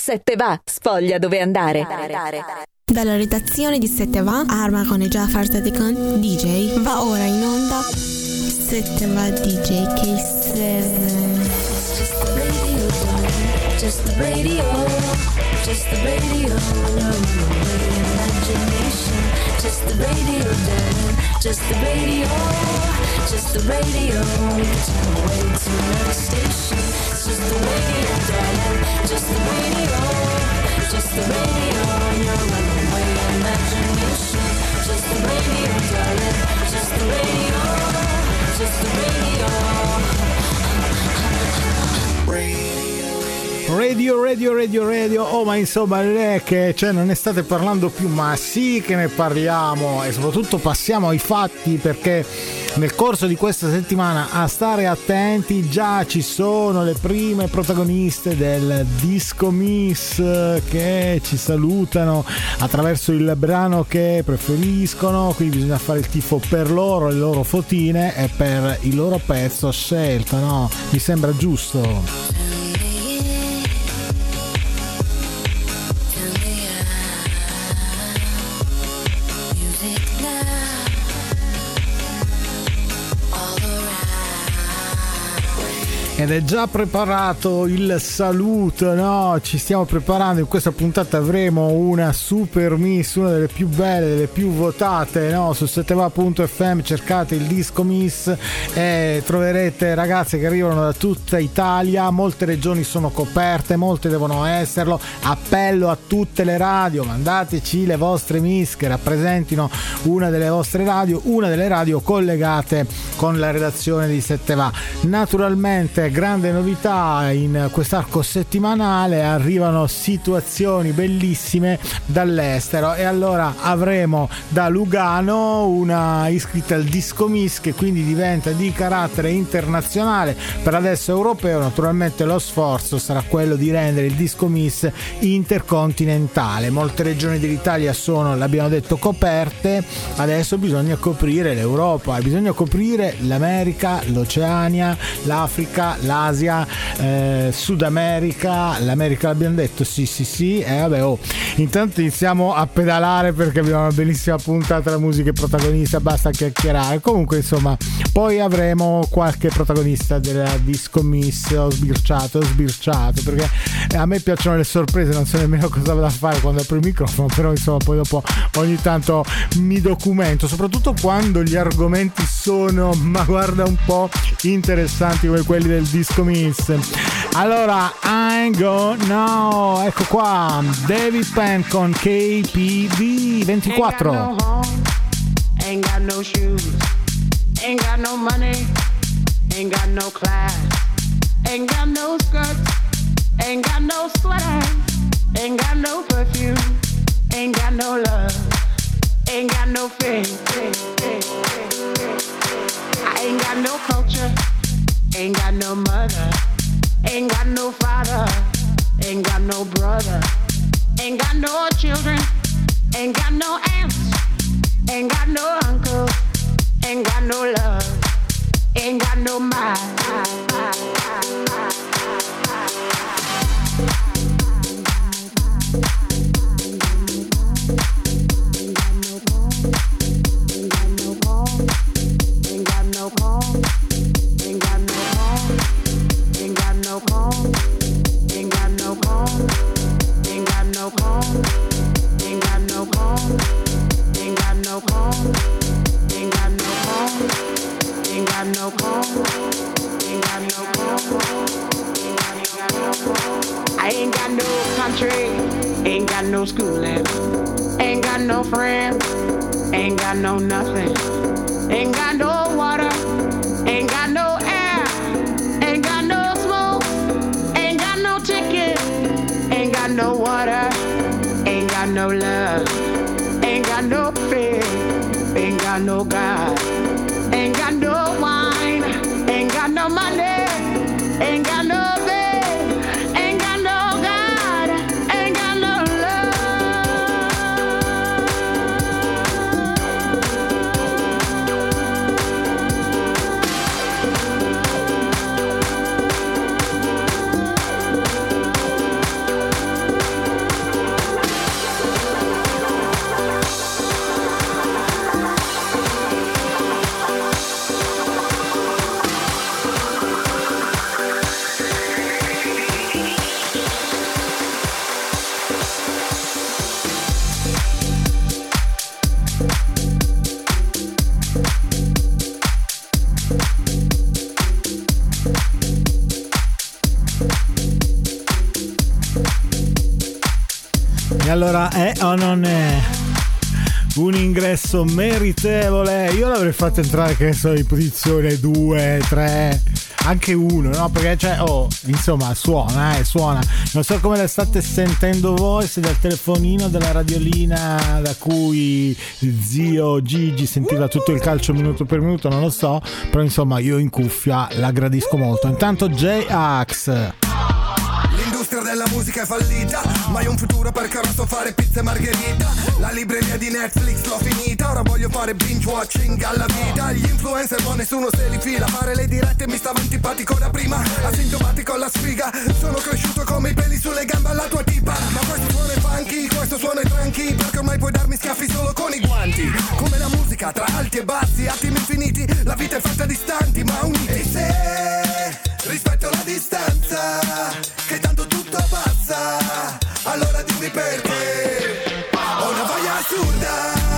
Se te va, sfoglia dove andare. Dalla redazione di Se te va, Armacon e Jafar Sadekan, DJ, va ora in onda Se te va DJ K7. Just the radio, just the radio, imagination. Just the radio, darling, just the radio, just the radio. Turn away to another station. It's just the radio, darling, just the radio, just the radio. You're running away, imagination. Just the radio, darling, just the radio, just the radio. Radio, oh ma insomma non è che non ne state parlando più, ma sì che ne parliamo e soprattutto passiamo ai fatti, perché nel corso di questa settimana, a stare attenti, già ci sono le prime protagoniste del Disco Miss che ci salutano attraverso il brano che preferiscono, quindi bisogna fare il tifo per loro, le loro fotine e per il loro pezzo scelto, no? Mi sembra giusto. Ed è già preparato il saluto, no? Ci stiamo preparando. In questa puntata avremo una super miss, una delle più belle, delle più votate, no? Su seteva.fm cercate il Disco Miss e troverete ragazze che arrivano da tutta Italia. Molte regioni sono coperte, molte devono esserlo. Appello a tutte le radio, mandateci le vostre miss che rappresentino una delle vostre radio, una delle radio collegate con la redazione di Seteva. Naturalmente grande novità in quest'arco settimanale, arrivano situazioni bellissime dall'estero e allora avremo da Lugano una iscritta al Disco Miss che quindi diventa di carattere internazionale, per adesso europeo. Naturalmente lo sforzo sarà quello di rendere il Disco Miss intercontinentale. Molte regioni dell'Italia sono, l'abbiamo detto, coperte, adesso bisogna coprire l'Europa, bisogna coprire l'America, l'Oceania, l'Africa, l'Asia, Sud America, l'America l'abbiamo detto, sì, intanto iniziamo a pedalare perché abbiamo una bellissima puntata, la musica è protagonista, basta chiacchierare. Comunque insomma, poi avremo qualche protagonista della Disco Miss. Ho sbirciato perché a me piacciono le sorprese, non so nemmeno cosa vado a fare quando apro il microfono, però insomma poi dopo ogni tanto mi documento, soprattutto quando gli argomenti sono, ma guarda un po', interessanti come quelli del Disco Miss. Allora, no, ecco qua David Penn con KPD 24. Ain't got no shoes, ain't got no money, ain't got no class, ain't got no skirts, ain't got no sweater, ain't got no perfume, ain't got no love, ain't got no faith. I ain't got no culture, ain't got no mother, ain't got no father, ain't got no brother, ain't got no children, ain't got no aunts, ain't got no uncle, ain't got no love, ain't got no mind. I ain't got no country, ain't got no schooling, ain't got no friends, ain't got no nothing, ain't got no water, ain't got no air, ain't got no smoke, ain't got no ticket, ain't got no water, ain't got no love, ain't got no faith, ain't got no God, ain't got no wine, ain't got no money, ain't got no allora è o non è un ingresso meritevole? Io l'avrei fatto entrare, che so, in posizione 2, 3, anche 1, no? Perché cioè, insomma, suona. Non so come la state sentendo voi, se dal telefonino, dalla radiolina da cui zio Gigi sentiva tutto il calcio minuto per minuto, non lo so, però insomma io in cuffia la gradisco molto. Intanto J-Ax. L'industria della musica è fallita, ma io un futuro perché ora so fare pizza e margherita. La libreria di Netflix l'ho finita, ora voglio fare binge watching alla vita. Gli influencer ma nessuno se li fila, fare le dirette mi stava antipatico da prima. Asintomatico alla sfiga, sono cresciuto come i peli sulle gambe alla tua tipa. Ma questo suono è funky, questo suono è tranqui, perché ormai puoi darmi schiaffi solo con i guanti. Come la musica, tra alti e bassi, attimi infiniti, la vita è fatta di istanti ma uniti. E se rispetto la distanza, che tanto tutto passa, allora dimmi perché. Ho una voglia assurda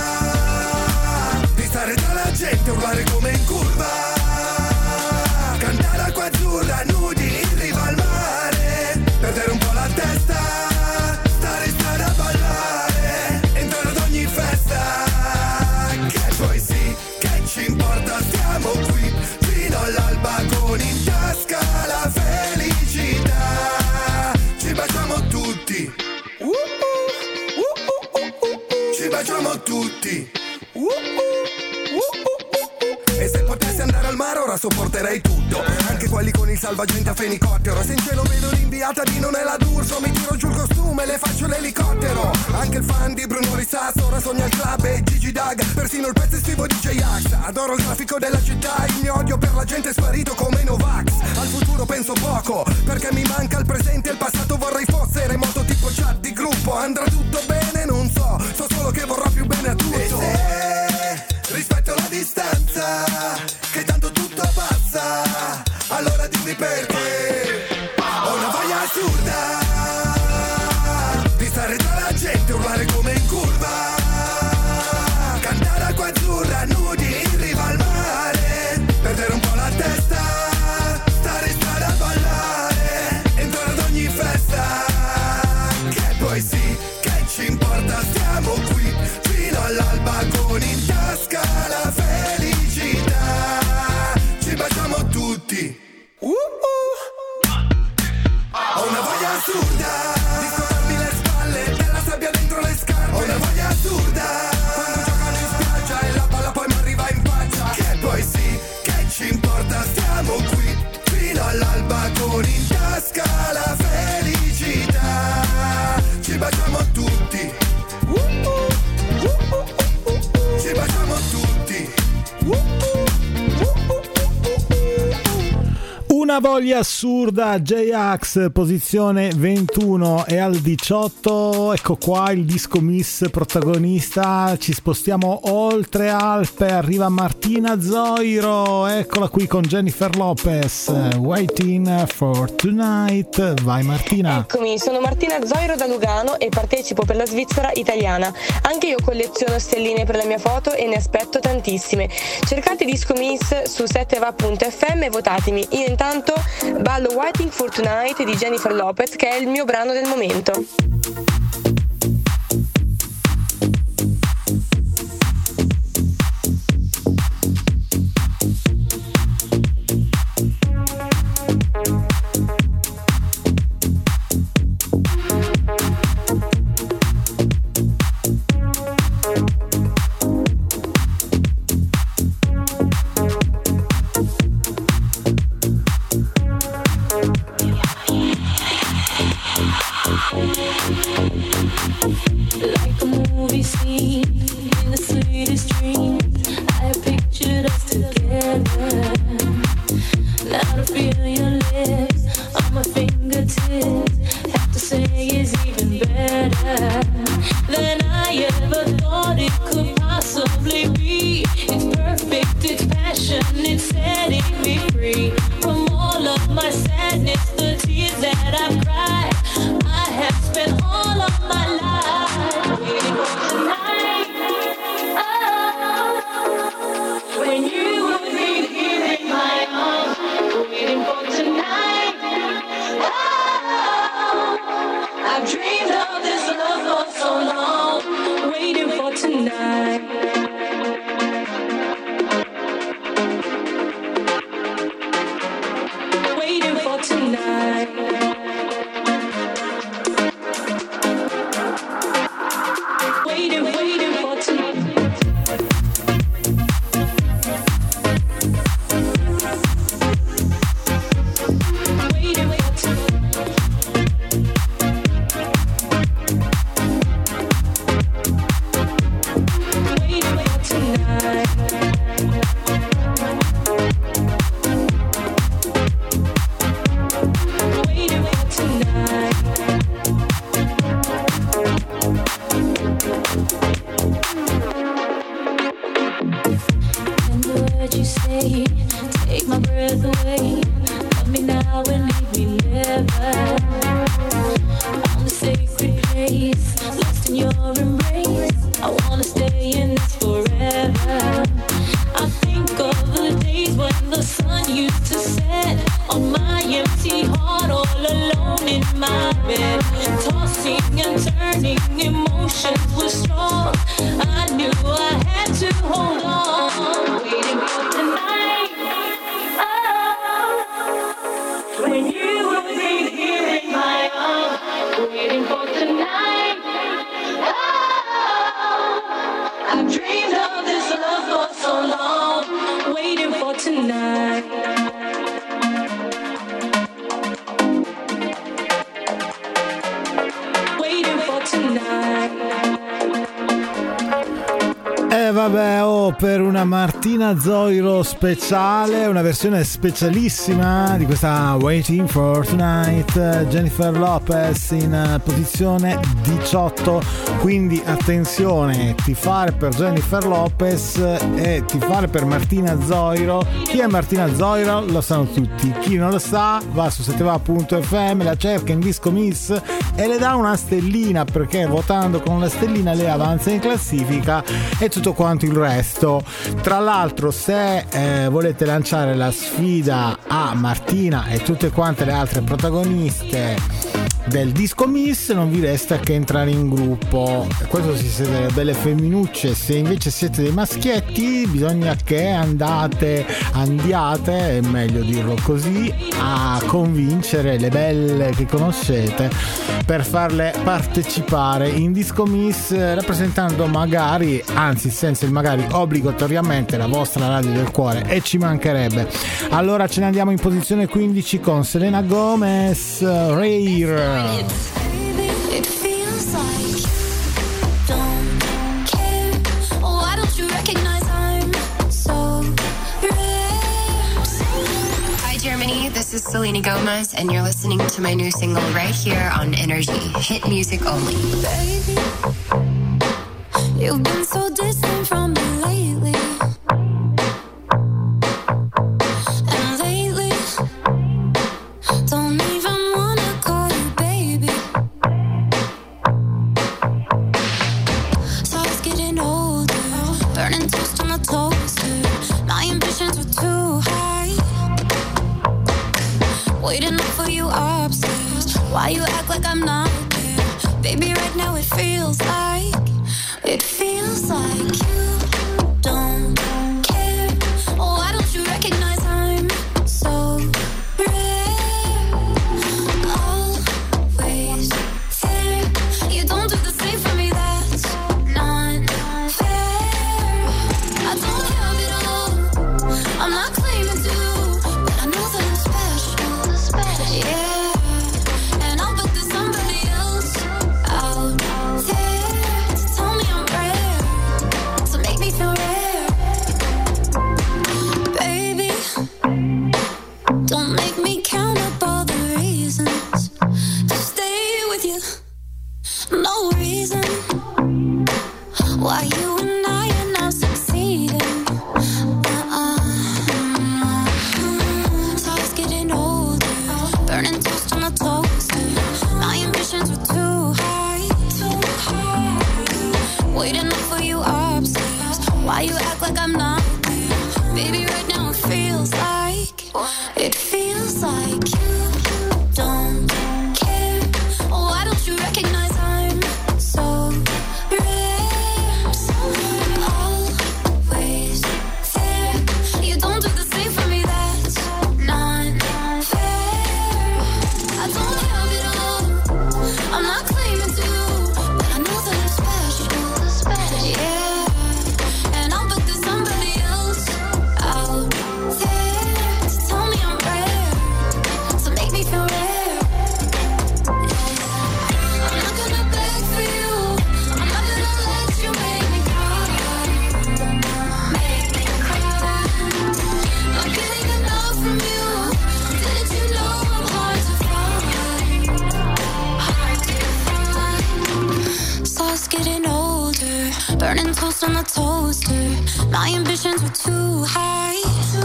di stare tra la gente, urlare come in curva, cantare acqua azzurra, nudi in riva al mare, perdere un po' la testa, stare in strada a ballare, entrare ad ogni festa. Che poi sì, che ci importa, stiamo qui fino all'alba con in tasca la felicità. Ci baciamo tutti, ci baciamo tutti. E se potessi andare al mare ora sopporterei tutto, anche quelli con il salvagente a fenicottero. Se in cielo vedo l'inviata di Non è la D'Urso, mi tiro giù il costume, le faccio l'elicottero. Anche il fan di Bruno Rissasso ora sogna il club e Gigi Dag, persino il pezzo estivo di J-Ax. Adoro il traffico della città, il mio odio per la gente è sparito come i Novax. Al futuro penso poco, perché mi manca il presente e il passato vorrei fosse remoto, tipo chat di gruppo. Andrà tutto bene? Non so, so solo che vorrò più bene a tutto. E se rispetto la distanza, che tanto tutto passa, allora dimmi perché. Ho una voglia assurda di stare tra la gente, urlare come in curva, cantare acqua azzurra, nudi in riva al mare, perdere un po' la testa, stare in strada a ballare, entrare ad ogni festa. Che poi sì, che ci importa, stiamo qui fino all'alba con in tasca la felicità. Ci baciamo tutti. Ho una voglia assurda di scotarmi le spalle, della sabbia dentro le scarpe. Ho una voglia assurda quando giocano in spiaggia e la palla poi mi arriva in faccia. Che poi sì, che ci importa, stiamo qui fino all'alba con in tasca la felicità. Ci baciamo tutti, ci baciamo tutti. Una voglia assurda, J-Ax, posizione 21, e al 18, ecco qua il disco miss protagonista. Ci spostiamo oltre Alpe, arriva Martina Zoiro, eccola qui con Jennifer Lopez, Waiting for Tonight. Vai Martina. Eccomi, sono Martina Zoiro da Lugano e partecipo per la Svizzera italiana. Anche io colleziono stelline per la mia foto e ne aspetto tantissime. Cercate disco miss su 7va.fm e votatemi. Io intanto ballo Waiting for Tonight di Jennifer Lopez, che è il mio brano del momento. Like a movie scene in the sweetest dreams, I pictured us together. Now to feel your lips on my fingertips, have to say is even better than I ever thought it could possibly be. It's perfect, it's passion, it's setting me free from all of my sadness, the tears that I've cried. I have spent all of my life waiting for tonight. Oh, when you will be here in my arms, waiting for tonight. Oh, I've dreamed of this love for so tonight. Oh, I've dreamed of this love for so long, waiting for tonight. Waiting for tonight. Vabbè, per una Martina Zoiro speciale, una versione specialissima di questa Waiting for Tonight, Jennifer Lopez in posizione 18, quindi attenzione, tifare per Jennifer Lopez e tifare per Martina Zoiro. Chi è Martina Zoiro? Lo sanno tutti, chi non lo sa va su setteva.fm, la cerca in Disco Miss e le dà una stellina, perché votando con la stellina lei avanza in classifica e tutto quanto il resto. Tra l'altro, se volete lanciare la sfida a Martina e tutte quante le altre protagoniste del Disco Miss, non vi resta che entrare in gruppo. Questo se siete delle femminucce. Se invece siete dei maschietti, bisogna che andiate, è meglio dirlo così, a convincere le belle che conoscete per farle partecipare in Disco Miss, rappresentando magari, anzi senza il magari, obbligatoriamente la vostra radio del cuore, e ci mancherebbe. Allora ce ne andiamo in posizione 15 con Selena Gomez, Rare. It feels like you don't care. Why don't you recognize I'm so rare? Hi Germany, this is Selena Gomez and you're listening to my new single right here on Energy, hit music only. Baby, you've been so distant from me lately. And lately, don't even wanna call you baby. So I was getting older, burning toast on the toaster. My ambitions were too high, waiting up for you upstairs. Why you act like I'm not there? Baby, right now it feels like you don't care. Why don't you recognize I'm so rare? Always there. You don't do the same for me, that's not fair. I don't have it all, I'm not claiming to, but I know that I'm special. Yeah, and I'll bet there's somebody else out there to tell me I'm rare, to make me feel rare. Baby, don't make me count up all the reasons to stay with you. No reason why you and I are not succeeding. So I was getting older, burning toast on the toaster. My ambitions were too high, waiting up for you upstairs. Why you act like I'm not there? Baby, right now it feels like you don't care. Why don't you recognize I'm so rare? Always there. You don't do the same for me, that's not fair. I don't have it all, I'm not claiming to, but I know that I'm special. Yeah, and I'll bet there's somebody else out there to tell me I'm rare, to make me feel rare. I'm not gonna beg for you, I'm not gonna let you make me cry. Make me cry. Not getting enough from you. Didn't you know I'm hard to find? Hard to find. So I was getting older, burning toast on the toaster. My ambitions were too high,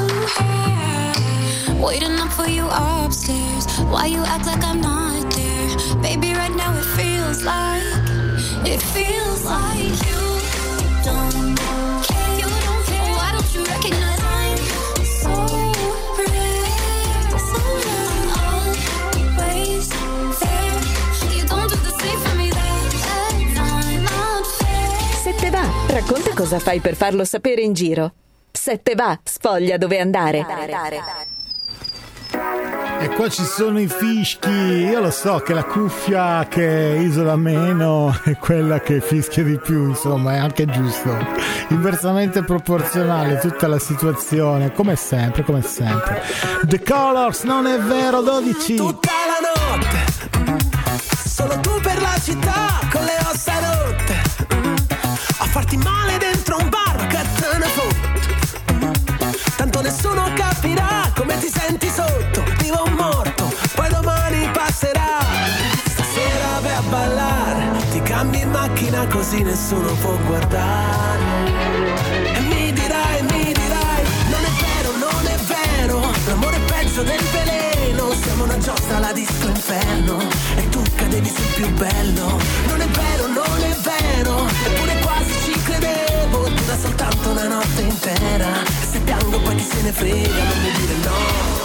waiting up for you upstairs. Why you act like I'm not there? Baby, right now it feels like you don't care. You don't care. Why don't you recognize I'm so rare? So always there. You don't do the same for me, that's not fair. Se te va, racconta cosa fai per farlo sapere in giro. Se te va, sfoglia dove andare. E qua ci sono i fischi. Io lo so che la cuffia che isola meno è quella che fischia di più, insomma, è anche giusto, inversamente proporzionale tutta la situazione, come sempre. The Colors, non è vero, 12. Tutta la notte, solo tu per la città, con le ossa rotte, a farti male dentro un bar, che te ne fotte. Tanto nessuno capirà come ti senti sotto, vivo o morto, poi domani passerà. Stasera vai a ballare, ti cambi in macchina così nessuno può guardare. E mi dirai, non è vero, l'amore è peggio del veleno. Siamo una giostra alla disco inferno e tu cadevi sul più bello. Non è vero, eppure quasi ci credevo. Dura soltanto una notte intera e se piango poi chi se ne frega, non mi dire no.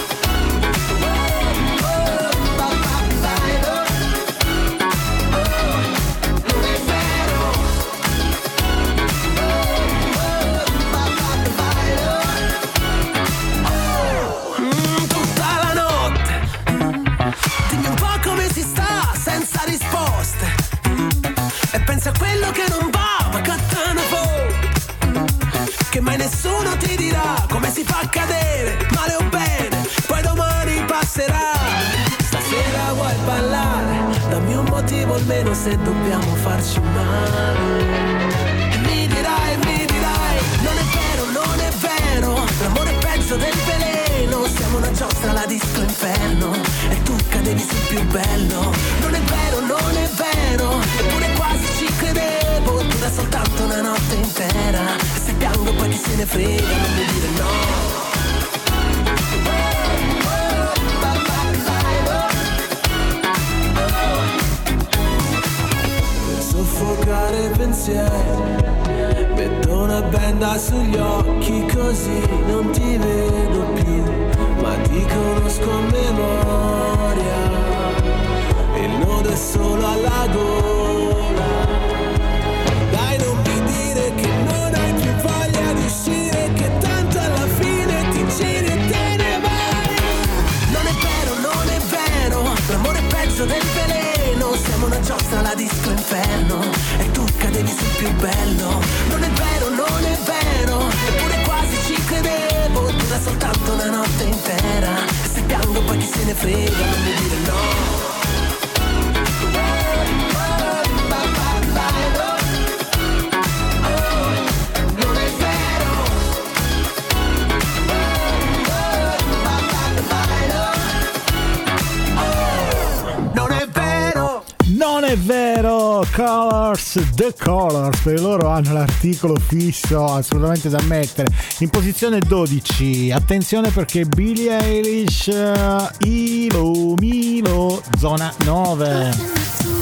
Pensa a quello che non va, ma che te ne può, che mai nessuno ti dirà come si fa a cadere, male o bene, poi domani passerà. Stasera vuoi ballare, dammi un motivo almeno se dobbiamo farci male. E mi dirai, non è vero, l'amore è peggio del veleno. Siamo una giostra alla disco inferno e tu cadevi sul più bello. Non è vero, eppure quasi ci credevo. Dura soltanto una notte intera e se piango poi chi se ne frega, non mi dire no. Soffocare i pensieri, metto una benda sugli occhi così non ti vedo più, ma ti conosco a memoria. Il nodo è solo alla gola. Dai, non mi dire che non hai più voglia di uscire, che tanto alla fine ti giri e te ne vai. Non è vero, l'amore è peggio del veleno. Siamo una giostra alla disco inferno e tu cadevi sul più bello. Non è vero, eppure quasi ci credevo. Dura soltanto una notte intera e se piango poi chi se ne frega, non mi dire no. Non è vero, Colors, The Colors, perché loro hanno l'articolo fisso assolutamente da mettere in posizione 12. Attenzione perché Billie Eilish, Milo, zona 9.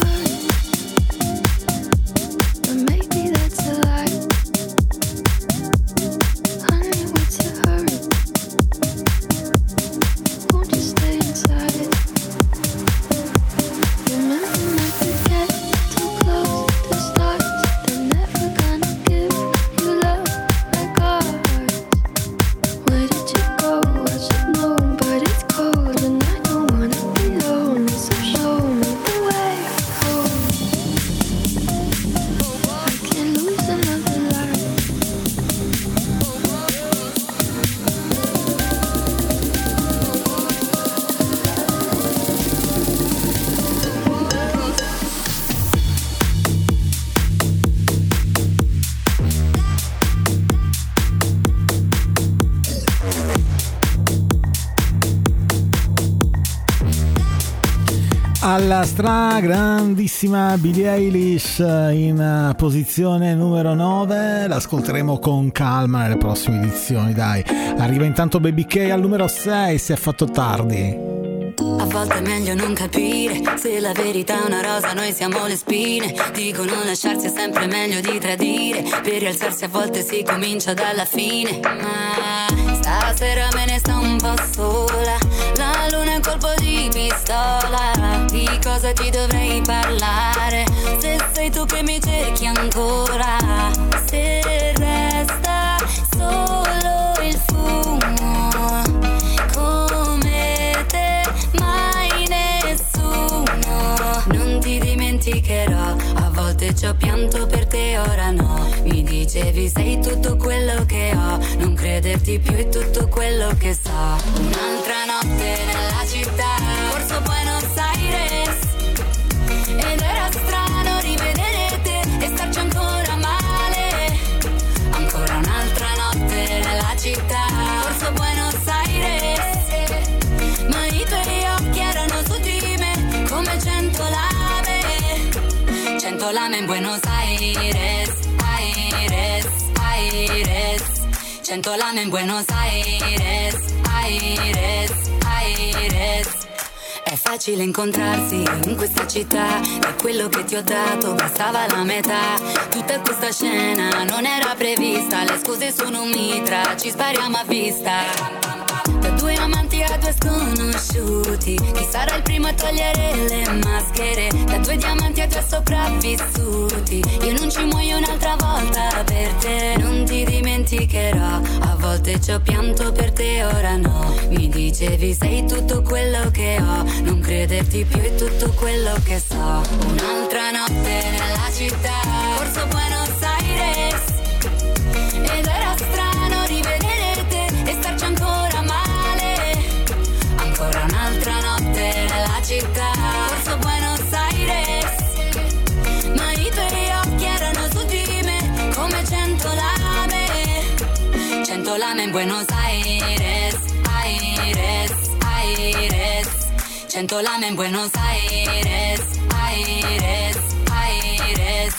Alla grandissima Billie Eilish in posizione numero 9, l'ascolteremo con calma nelle prossime edizioni, dai. Arriva intanto Baby K al numero 6, si è fatto tardi. A volte è meglio non capire se la verità è una rosa, noi siamo le spine. Dicono lasciarsi è sempre meglio di tradire, per rialzarsi a volte si comincia dalla fine. Ma stasera me ne sto un po' sola, la luna è un colpo di pistola. Di cosa ti dovrei parlare se sei tu che mi cerchi ancora? Se resta solo il fumo come te dimenticherò. A volte ci ho pianto per te, ora no. Mi dicevi sei tutto quello che ho, non crederti più è tutto quello che so. Un'altra notte nella città, Corso Buenos Aires, ed era strano rivedere te e starci ancora male. Ancora un'altra notte nella città, Corso Buenos Aires, ma i tuoi occhi erano su di me come 100 lame. 100 lame in Buenos Aires, Aires, Aires. 100 lame in Buenos Aires, Aires, Aires. È facile incontrarsi in questa città, e quello che ti ho dato bastava la metà. Tutta questa scena non era prevista, le scuse sono un mitra, ci spariamo a vista. Da due amanti a due sconosciuti, chi sarà il primo a togliere le maschere? Da due diamanti a due sopravvissuti, io non ci muoio un'altra volta per te. Non ti dimenticherò, a volte ci ho pianto per te, ora no. Mi dicevi sei tutto quello che ho, non crederti più è tutto quello che so. Un'altra notte nella città, Corso Buenos Aires, ed era strano rivedere te e starci ancora male. Ancora un'altra notte nella città, Corso Buenos Aires, ma i tuoi occhi erano su di me come 100 lame. 100 lame in Buenos Aires, Aires, Aires. 100 lame in Buenos Aires, Aires, Aires.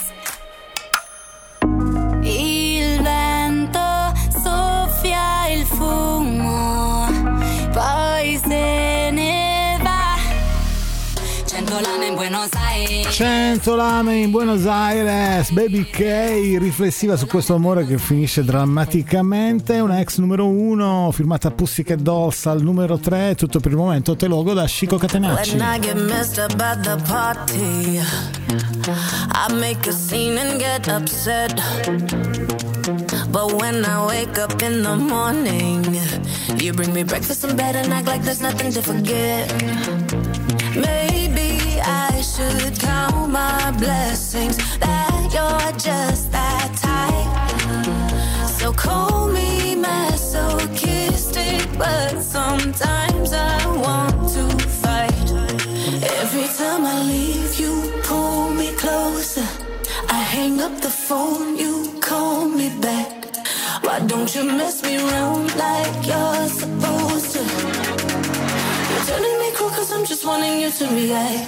Il vento soffia il fumo, poi se ne va. 100 lame in Buenos Aires. 100 lame in Buenos Aires. Baby K, riflessiva su questo amore che finisce drammaticamente. Una ex numero 1 firmata Pussycat Dolls al numero 3. Tutto per il momento, te logo da Chico Catenacci. When I get messed up at the party, I make a scene and get upset. But when I wake up in the morning, you bring me breakfast in bed and act like there's nothing to forget. Maybe I should count my blessings that you're just that type. So call me masochistic, but sometimes I want to fight. Every time I leave, you pull me closer. I hang up the phone, you call me back. Why don't you mess me around like you're supposed to? You're turning me cool cause I'm just wanting you to react.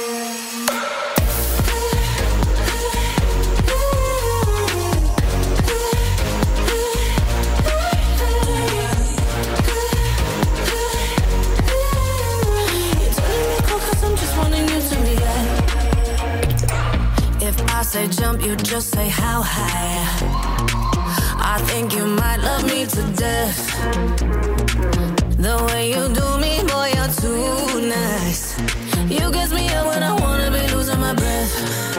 You're turning me cool cause I'm just wanting you to react. If I say jump, you just say how high. I think you might love me to death. The way you do me, boy, you're too nice. You get me up when I wanna be losing my breath.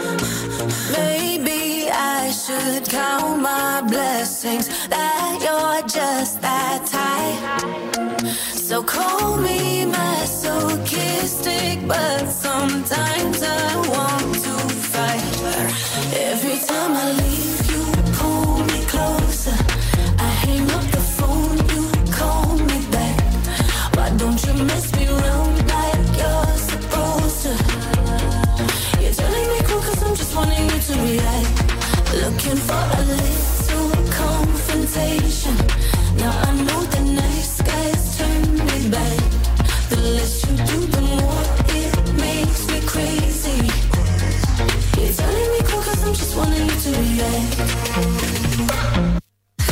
Maybe I should count my blessings that you're just that type. So call me masochistic, but sometimes I want to fight. Every time I leave, you pull me closer. I hang up the phone, you call me back. Why don't you mess me around like you're supposed to? You're telling me cool cause I'm just wanting you to react. Looking for a little confrontation. Now I know the nice guys turn me back. The less you do, the more it makes me crazy. You're telling me cool cause I'm just wanting you to react.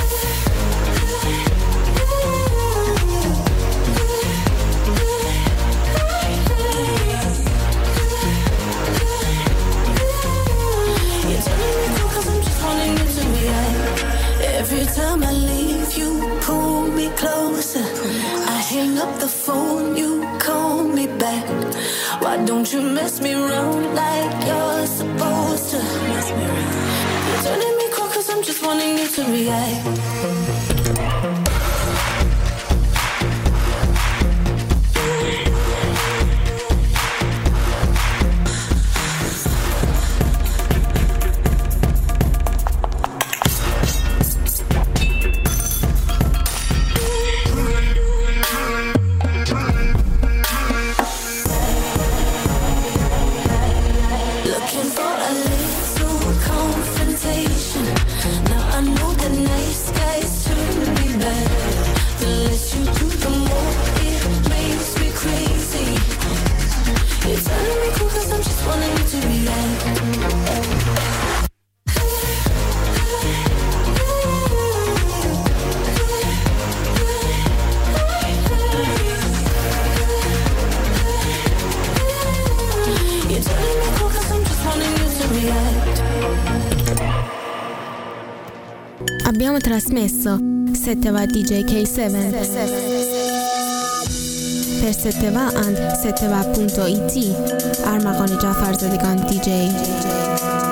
Every time I leave, you pull me closer. I hang up the phone, you call me back. Why don't you mess me around like you're supposed to? You're turning me cool cause I'm just wanting you to react. looking for a little confrontation. Now I know the nice guys turn to be bad. The less you do, the more it makes me crazy. You're telling me cool 'cause I'm just wanting you to react. Abbiamo trasmesso 7 va DJ K7 per 7 va and 7va.it. Arma con Jafar Zadigan DJ.